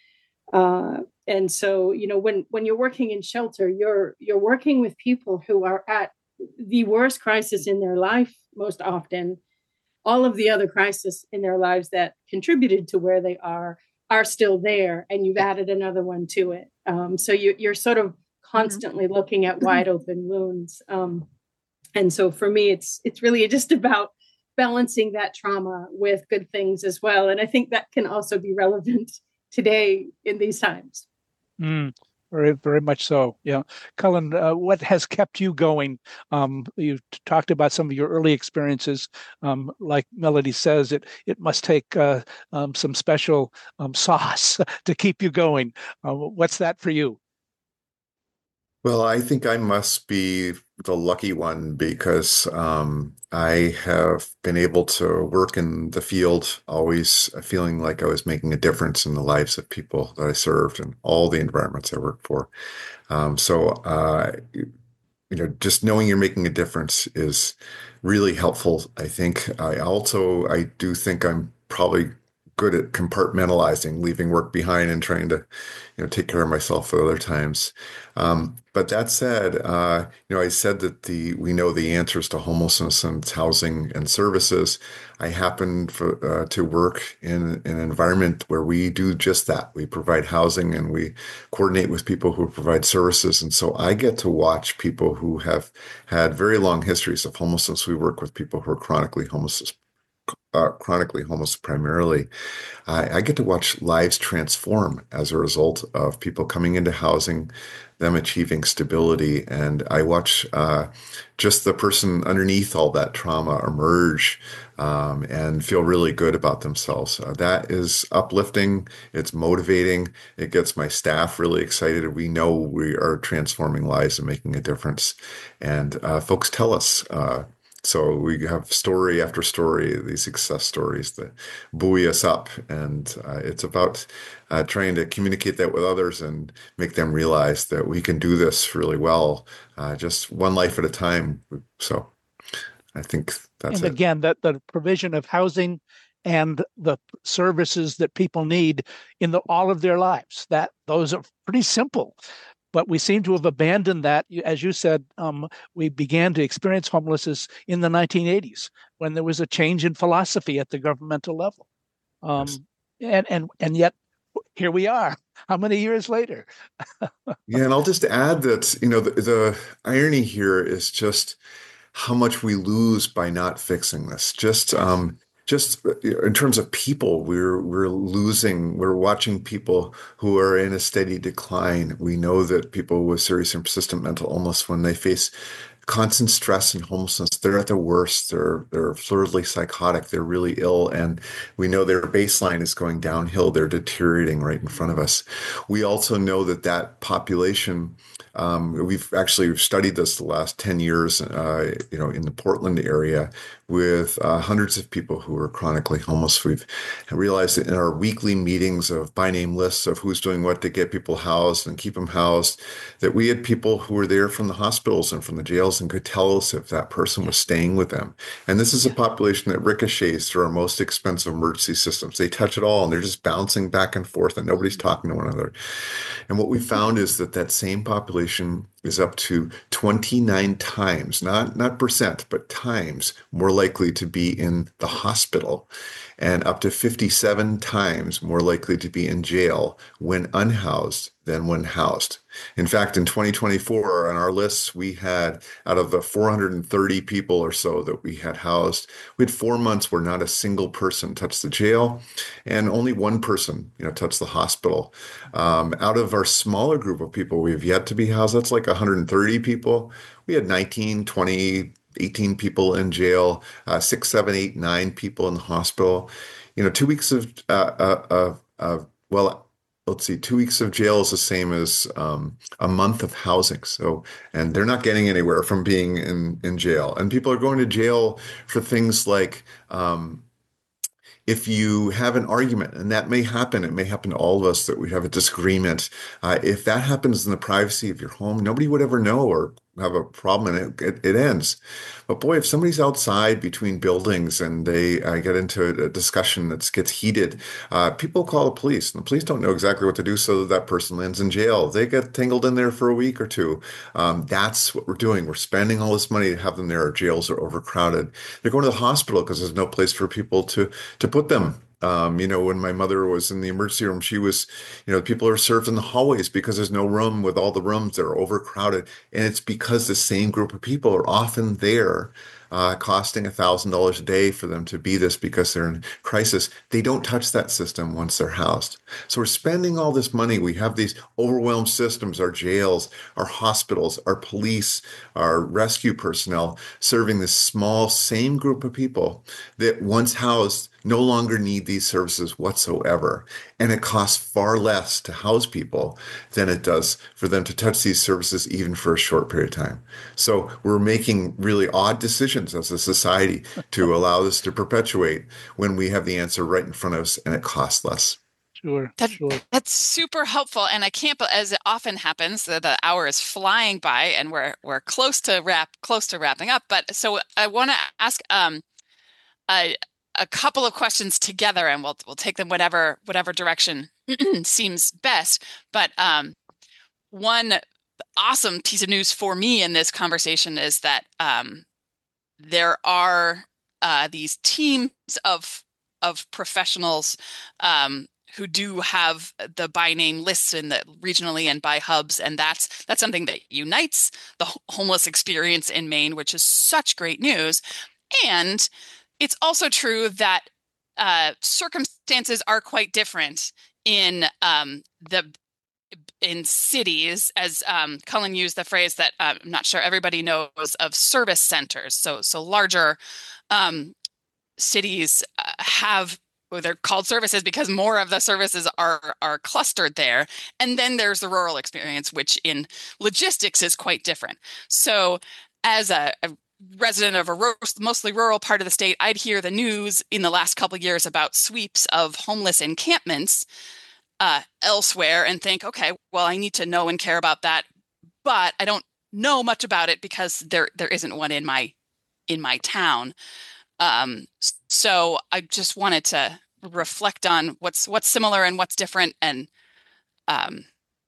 uh, and so, you know, when when you're working in shelter, you're you're working with people who are at the worst crisis in their life most often. All of the other crises in their lives that contributed to where they are are still there, and you've added another one to it. Um, so you, you're sort of constantly mm-hmm. looking at wide open wounds. Um, and so for me, it's it's really just about balancing that trauma with good things as well. And I think that can also be relevant today in these times. Mm, very, very much so. Yeah. Cullen, uh, what has kept you going? Um, you talked about some of your early experiences. Um, like Melody says, it it must take uh, um, some special um, sauce to keep you going. Uh, what's that for you? Well, I think I must be the lucky one, because um, I have been able to work in the field, always feeling like I was making a difference in the lives of people that I served and all the environments I worked for. Um, so, uh, you know, just knowing you're making a difference is really helpful, I think. I also, I do think I'm probably good at compartmentalizing, leaving work behind and trying to, you know, take care of myself at other times. Um, but that said, uh, you know, I said that the we know the answers to homelessness and housing and services. I happen for, uh, to work in, in an environment where we do just that. We provide housing and we coordinate with people who provide services. And so I get to watch people who have had very long histories of homelessness. We work with people who are chronically homeless uh, chronically homeless primarily, I, I get to watch lives transform as a result of people coming into housing, them achieving stability. And I watch uh, just the person underneath all that trauma emerge um, and feel really good about themselves. Uh, that is uplifting. It's motivating. It gets my staff really excited. We know we are transforming lives and making a difference. And uh, folks tell us. Uh, so we have story after story, these success stories that buoy us up. And uh, it's about uh, trying to communicate that with others and make them realize that we can do this really well, uh, just one life at a time. So I think that's and it. again, that the provision of housing and the services that people need in the, all of their lives, that those are pretty simple. But we seem to have abandoned that. As you said, um, we began to experience homelessness in the nineteen eighties when there was a change in philosophy at the governmental level. Um, yes. and, and, and yet here we are. How many years later? Yeah, and I'll just add that, you know, the, the irony here is just how much we lose by not fixing this. Just um, just in terms of people, we're we're losing. We're watching people who are in a steady decline. We know that people with serious and persistent mental illness, when they face constant stress and homelessness, they're at their worst. They're they're floridly psychotic. They're really ill, and we know their baseline is going downhill. They're deteriorating right in front of us. We also know that that population. Um, we've actually studied this the last ten years, uh, you know, in the Portland area with uh, hundreds of people who are chronically homeless. We've realized that in our weekly meetings of by name lists of who's doing what to get people housed and keep them housed, that we had people who were there from the hospitals and from the jails and could tell us if that person was staying with them. And this is a population that ricochets through our most expensive emergency systems. They touch it all and they're just bouncing back and forth and nobody's talking to one another. And what we found is that that same population is up to twenty-nine times, not, not percent, but times more likely to be in the hospital and up to fifty-seven times more likely to be in jail when unhoused than when housed. In fact, in twenty twenty-four, on our lists, we had, out of the four hundred thirty people or so that we had housed, we had four months where not a single person touched the jail and only one person, you know, touched the hospital. Um, out of our smaller group of people we've yet to be housed, that's like one hundred thirty people. We had nineteen, twenty, eighteen people in jail, uh, six, seven, eight, nine people in the hospital. You know, two weeks of, uh, uh, uh, uh, well, let's see, two weeks of jail is the same as um, a month of housing. So, and they're not getting anywhere from being in, in jail. And people are going to jail for things like, um, if you have an argument, and that may happen, it may happen to all of us that we have a disagreement. Uh, if that happens in the privacy of your home, nobody would ever know or have a problem and it, it, it ends. But boy, if somebody's outside between buildings and they uh, get into a discussion that gets heated, uh, people call the police and the police don't know exactly what to do so that that person lands in jail. They get tangled in there for a week or two. Um, that's what we're doing. We're spending all this money to have them there. Our jails are overcrowded. They're going to the hospital because there's no place for people to, to put them. Um, you know, when my mother was in the emergency room, she was, you know, people are served in the hallways because there's no room with all the rooms that are overcrowded. And it's because the same group of people are often there, uh, costing a thousand dollars a day for them to be this because they're in crisis. They don't touch that system once they're housed. So we're spending all this money. We have these overwhelmed systems, our jails, our hospitals, our police, our rescue personnel, serving this small, same group of people that once housed no longer need these services whatsoever. And it costs far less to house people than it does for them to touch these services even for a short period of time. So we're making really odd decisions as a society to allow this to perpetuate when we have the answer right in front of us and it costs less. Sure, that, sure. That's super helpful. And I can't, as it often happens, the, the hour is flying by and we're we're close to wrap, close to wrapping up. But so I want to ask um, a, a couple of questions together, and we'll we'll take them whatever whatever direction seems best. But um, one awesome piece of news for me in this conversation is that um, there are uh, these teams of of professionals um, who do have the by name lists in the regionally and by hubs, and that's that's something that unites the homeless experience in Maine, which is such great news. And it's also true that uh, circumstances are quite different in um, the in cities, as um, Cullen used the phrase that uh, I'm not sure everybody knows of, service centers. So, so larger um, cities uh, have, well, they're called services because more of the services are are clustered there. And then there's the rural experience, which in logistics is quite different. So, as a, a resident of a ro- mostly rural part of the state, I'd hear the news in the last couple of years about sweeps of homeless encampments Uh, elsewhere and think, okay, well, I need to know and care about that, but I don't know much about it because there there isn't one in my in my town. Um, so I just wanted to reflect on what's what's similar and what's different, and um,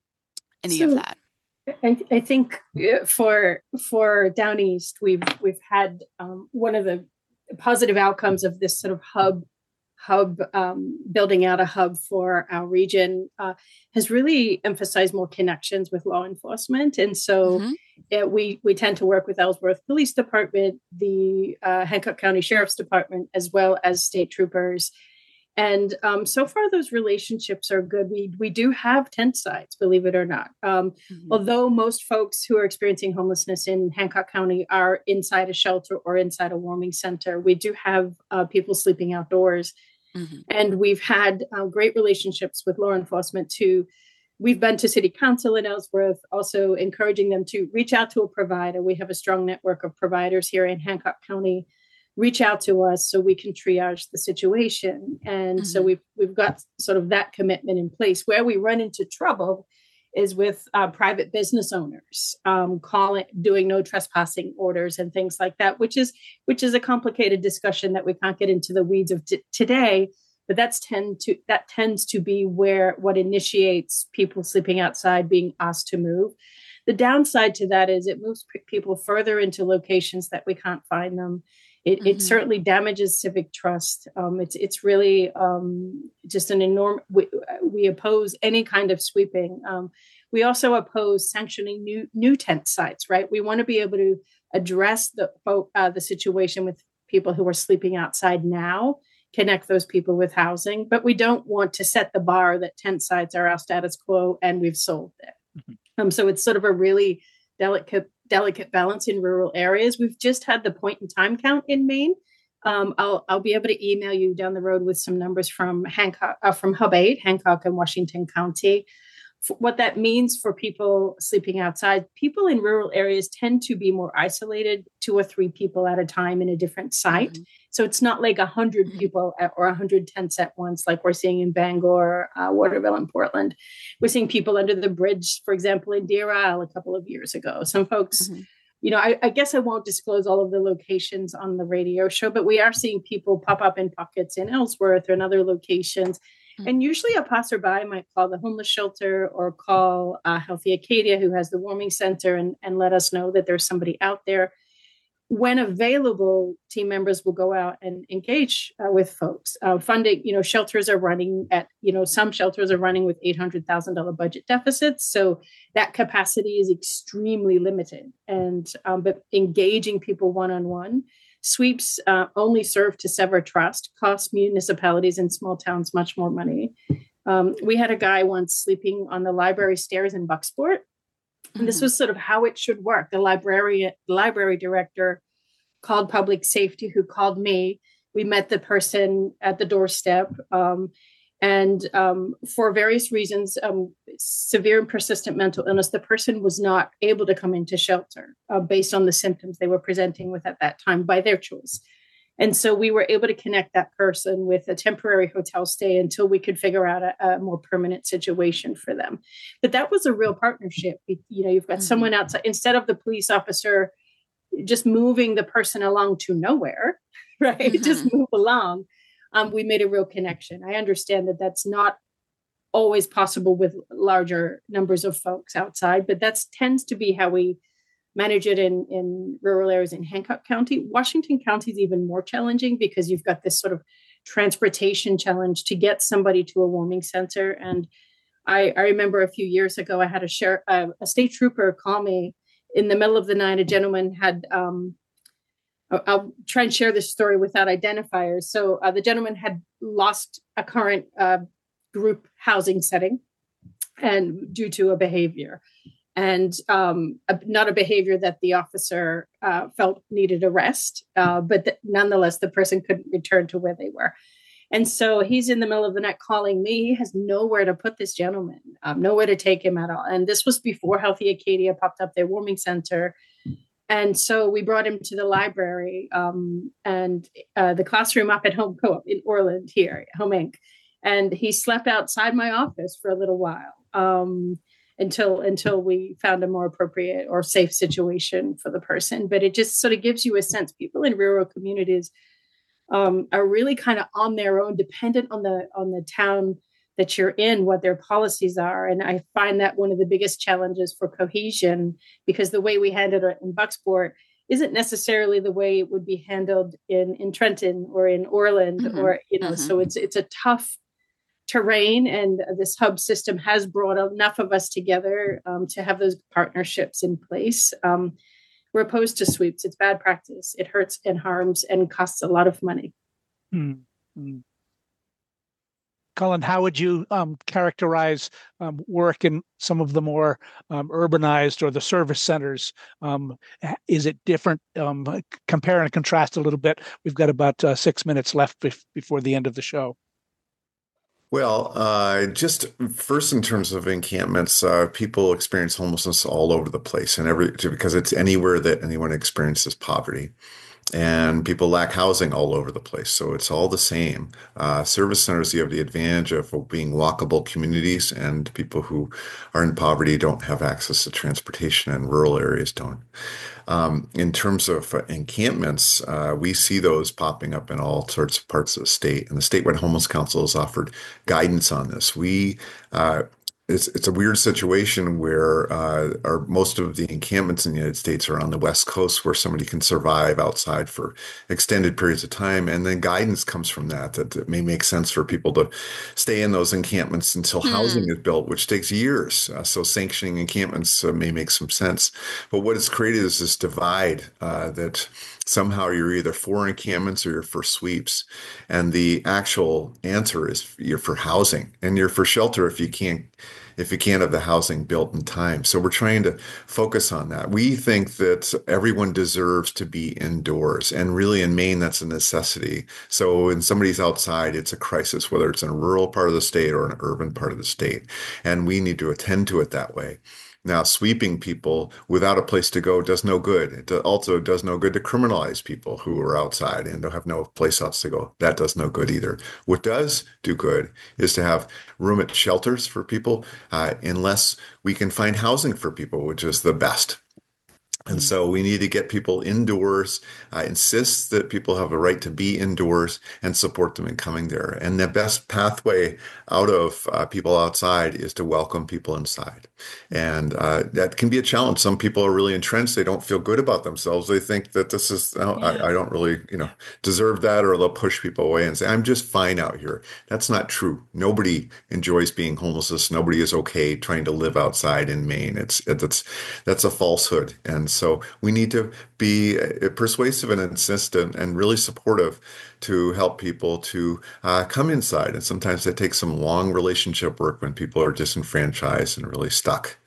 any so of that. I, I think for for Down East, we've we've had um, one of the positive outcomes of this sort of hub. hub um, building out a hub for our region uh, has really emphasized more connections with law enforcement. And so mm-hmm. it, we we tend to work with Ellsworth Police Department, the uh, Hancock County Sheriff's Department, as well as state troopers. And um, so far, those relationships are good. We we do have tent sites, believe it or not. Um, mm-hmm. Although most folks who are experiencing homelessness in Hancock County are inside a shelter or inside a warming center, we do have uh, people sleeping outdoors. Mm-hmm. And we've had uh, great relationships with law enforcement too. We've been to City Council in Ellsworth, also encouraging them to reach out to a provider. We have a strong network of providers here in Hancock County. Reach out to us so we can triage the situation. And mm-hmm. so we've we've got sort of that commitment in place. Where we run into trouble is with uh, private business owners um, calling, doing no trespassing orders and things like that, which is which is a complicated discussion that we can't get into the weeds of t- today. But that's tend to that tends to be where what initiates people sleeping outside being asked to move. The downside to that is it moves p- people further into locations that we can't find them. It, mm-hmm. it certainly damages civic trust. Um, it's it's really um, just an enormous. We, we oppose any kind of sweeping. Um, we also oppose sanctioning new new tent sites. Right. We want to be able to address the uh, the situation with people who are sleeping outside now, connect those people with housing, but we don't want to set the bar that tent sites are our status quo and we've solved it. Mm-hmm. Um, so it's sort of a really delicate. delicate balance in rural areas. We've just had the point in time count in Maine. Um, I'll I'll be able to email you down the road with some numbers from Hancock, uh, from Hub eight, Hancock and Washington County. F- what that means for people sleeping outside. People in rural areas tend to be more isolated, two or three people at a time in a different site. Mm-hmm. So it's not like a hundred mm-hmm. people at, or a hundred tents at once, like we're seeing in Bangor, uh, Waterville, and Portland. We're seeing people under the bridge, for example, in Deer Isle a couple of years ago. Some folks, mm-hmm. you know, I, I guess I won't disclose all of the locations on the radio show, but we are seeing people pop up in pockets in Ellsworth and other locations. Mm-hmm. And usually a passerby might call the homeless shelter or call uh, Healthy Acadia, who has the warming center, and, and let us know that there's somebody out there. When available, team members will go out and engage uh, with folks. Uh, funding, you know, shelters are running at, you know, some shelters are running with eight hundred thousand dollars budget deficits. So that capacity is extremely limited. And, um, but engaging people one-on-one, sweeps uh, only serve to sever trust, cost municipalities and small towns much more money. Um, we had a guy once sleeping on the library stairs in Bucksport. And this was sort of how it should work. The librarian, library director called public safety, who called me. We met the person at the doorstep. Um, and um, for various reasons, um, severe and persistent mental illness, the person was not able to come into shelter uh, based on the symptoms they were presenting with at that time by their choice. And so we were able to connect that person with a temporary hotel stay until we could figure out a, a more permanent situation for them. But that was a real partnership. You know, you've got mm-hmm. someone outside, instead of the police officer just moving the person along to nowhere, right? Mm-hmm. Just move along. Um, we made a real connection. I understand that that's not always possible with larger numbers of folks outside, but that tends to be how we manage it in, in rural areas in Hancock County. Washington County is even more challenging because you've got this sort of transportation challenge to get somebody to a warming center. And I, I remember a few years ago, I had a, sheriff, uh, a state trooper call me in the middle of the night. A gentleman had um, I'll try and share this story without identifiers. So uh, the gentleman had lost a current uh, group housing setting, and due to a behavior, and um, a, not a behavior that the officer uh, felt needed arrest, uh, but th- nonetheless, the person couldn't return to where they were. And so he's in the middle of the night calling me. He has nowhere to put this gentleman, um, nowhere to take him at all. And this was before Healthy Acadia popped up, their warming center. And so we brought him to the library um, and uh, the classroom up at Home Co-op in Orland here, Home Incorporated. And he slept outside my office for a little while um, until until we found a more appropriate or safe situation for the person. But it just sort of gives you a sense. People in rural communities um, are really kind of on their own, dependent on the on the town that you're in, what their policies are. And I find that one of the biggest challenges for cohesion, because the way we handled it in Bucksport isn't necessarily the way it would be handled in, in Trenton or in Orland, mm-hmm. or, you know, mm-hmm. so it's, it's a tough terrain. And this hub system has brought enough of us together um, to have those partnerships in place. Um, we're opposed to sweeps. It's bad practice. It hurts and harms and costs a lot of money. Mm-hmm. Colin, how would you um, characterize um, work in some of the more um, urbanized or the service centers? Um, is it different? Um, compare and contrast a little bit. We've got about uh, six minutes left bef- before the end of the show. Well, uh, just first in terms of encampments, uh, people experience homelessness all over the place, and every because it's anywhere that anyone experiences poverty. And people lack housing all over the place. So it's all the same. Uh, service centers, you have the advantage of being walkable communities, and people who are in poverty don't have access to transportation, and rural areas don't. Um, in terms of uh, encampments, uh, we see those popping up in all sorts of parts of the state. And the Statewide Homeless Council has offered guidance on this. We uh, It's it's a weird situation where uh, our, most of the encampments in the United States are on the West Coast, where somebody can survive outside for extended periods of time. And then guidance comes from that, that it may make sense for people to stay in those encampments until hmm. housing is built, which takes years. Uh, so sanctioning encampments uh, may make some sense. But what it's created is this divide uh, that somehow you're either for encampments or you're for sweeps. And the actual answer is you're for housing, and you're for shelter if you can't if you can't have the housing built in time. So we're trying to focus on that. We think that everyone deserves to be indoors, and really in Maine, that's a necessity. So when somebody's outside, it's a crisis, whether it's in a rural part of the state or an urban part of the state. And we need to attend to it that way. Now, sweeping people without a place to go does no good. It also does no good to criminalize people who are outside and don't have no place else to go. That does no good either. What does do good is to have room at shelters for people, uh, unless we can find housing for people, which is the best. And so we need to get people indoors, uh, insist that people have a right to be indoors, and support them in coming there. And the best pathway out of uh, people outside is to welcome people inside. And uh, that can be a challenge. Some people are really entrenched. They don't feel good about themselves. They think that this is, oh, yeah. I, I don't really, you know, deserve that, or they'll push people away and say, I'm just fine out here. That's not true. Nobody enjoys being homeless. Nobody is okay trying to live outside in Maine. It's, it's, that's a falsehood. And so we need to be persuasive and insistent and really supportive to help people to uh, come inside. And sometimes that takes some long relationship work when people are disenfranchised and really stuck.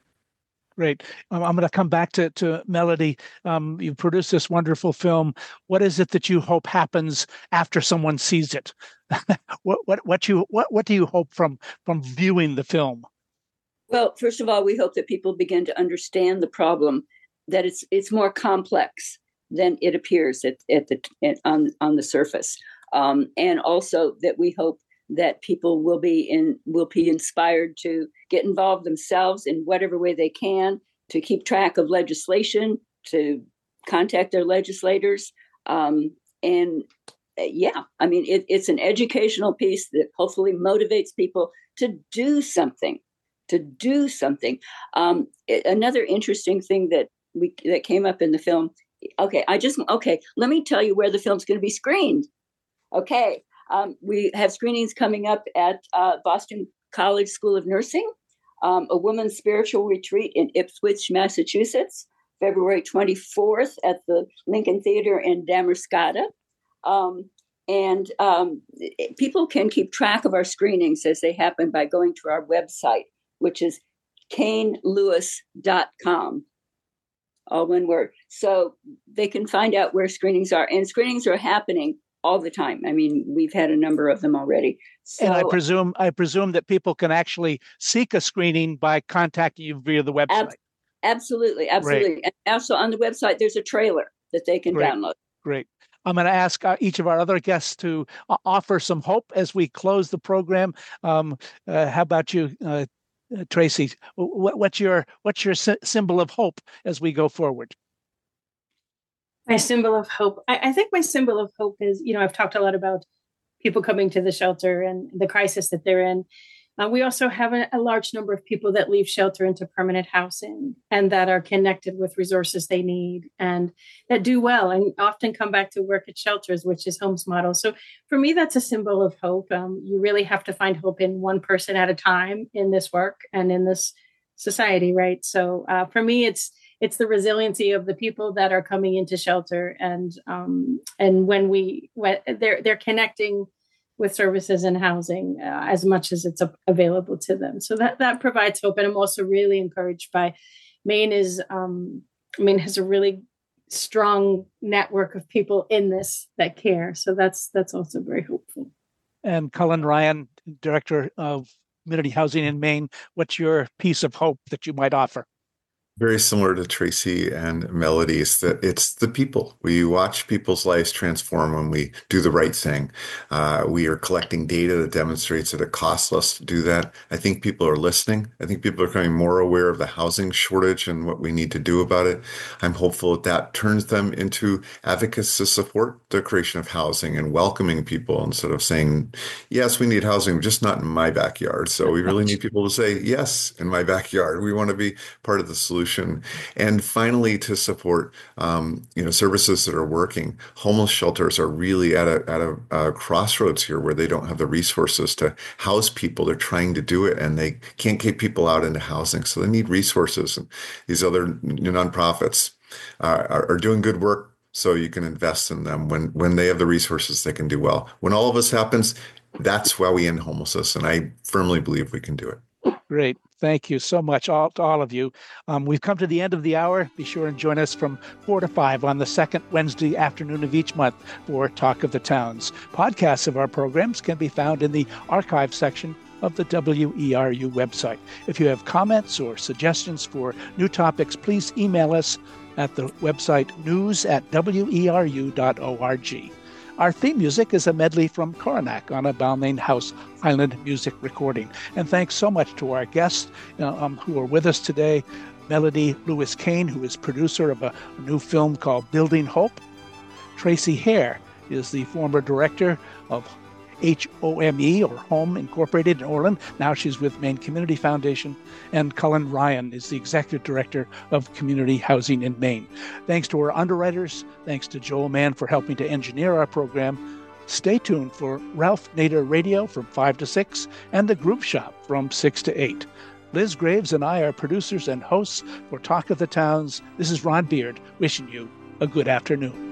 Great. Um, I'm going to come back to, to Melody. Um, you've produced this wonderful film. What is it that you hope happens after someone sees it? what what what you what what do you hope from from viewing the film? Well, first of all, we hope that people begin to understand the problem, that it's it's more complex than it appears at, at the at, on on the surface, um, and also that we hope that people will be in will be inspired to get involved themselves in whatever way they can, to keep track of legislation, to contact their legislators, um, and yeah, I mean it, it's an educational piece that hopefully motivates people to do something, to do something. Um, it, another interesting thing that we that came up in the film. Okay, I just okay. Let me tell you where the film's going to be screened. Okay. Um, we have screenings coming up at uh, Boston College School of Nursing, um, a women's spiritual retreat in Ipswich, Massachusetts, February twenty-fourth at the Lincoln Theater in Damariscotta. Um, and um, people can keep track of our screenings as they happen by going to our website, which is kane lewis dot com, all one word. So they can find out where screenings are. And screenings are happening all the time. I mean, we've had a number of them already. So, and I presume I presume that people can actually seek a screening by contacting you via the website. Ab- absolutely, absolutely. Great. And also on the website, there's a trailer that they can Great. download. Great. I'm going to ask uh, each of our other guests to uh, offer some hope as we close the program. Um, uh, how about you, uh, Tracy? What, what's your what's your sy- symbol of hope as we go forward? My symbol of hope. I, I think my symbol of hope is, you know, I've talked a lot about people coming to the shelter and the crisis that they're in. Uh, we also have a, a large number of people that leave shelter into permanent housing and that are connected with resources they need and that do well and often come back to work at shelters, which is Home's model. So for me, that's a symbol of hope. Um, you really have to find hope in one person at a time in this work and in this society, right? So uh, for me, it's it's the resiliency of the people that are coming into shelter, and um, and when we when they're they're connecting with services and housing uh, as much as it's a, available to them. So that, that provides hope. And I'm also really encouraged by Maine is, um, Maine has a really strong network of people in this that care. So that's, that's also very hopeful. And Cullen Ryan, Director of Community Housing in Maine, what's your piece of hope that you might offer? Very similar to Tracy and Melody's, that it's the people. We watch people's lives transform when we do the right thing. Uh, we are collecting data that demonstrates that it costs less to do that. I think people are listening. I think people are becoming more aware of the housing shortage and what we need to do about it. I'm hopeful that that turns them into advocates to support the creation of housing and welcoming people instead of saying, yes, we need housing, just not in my backyard. So we really need people to say, yes, in my backyard. We want to be part of the solution. And finally, to support um, you know services that are working. Homeless shelters are really at a at a, a crossroads here, where they don't have the resources to house people. They're trying to do it, and they can't get people out into housing, so they need resources. And these other nonprofits uh, are, are doing good work, so you can invest in them. When when they have the resources, they can do well. When all of this happens, that's why we end homelessness, and I firmly believe we can do it. Great. Thank you so much, all, to all of you. Um, we've come to the end of the hour. Be sure and join us from four to five on the second Wednesday afternoon of each month for Talk of the Towns. Podcasts of our programs can be found in the archive section of the W E R U website. If you have comments or suggestions for new topics, please email us at the website news at w e r u dot org. Our theme music is a medley from Coronach on a Balmain House Highland music recording. And thanks so much to our guests uh, um, who are with us today. Melody Lewis Kane, who is producer of a, a new film called Building Hope. Tracy Hare is the former director of H O M E, or Home Incorporated in Orland. Now she's with Maine Community Foundation. And Cullen Ryan is the executive director of Community Housing in Maine. Thanks to our underwriters. Thanks to Joel Mann for helping to engineer our program. Stay tuned for Ralph Nader Radio from five to six and The Groove Shop from six to eight. Liz Graves and I are producers and hosts for Talk of the Towns. This is Ron Beard wishing you a good afternoon.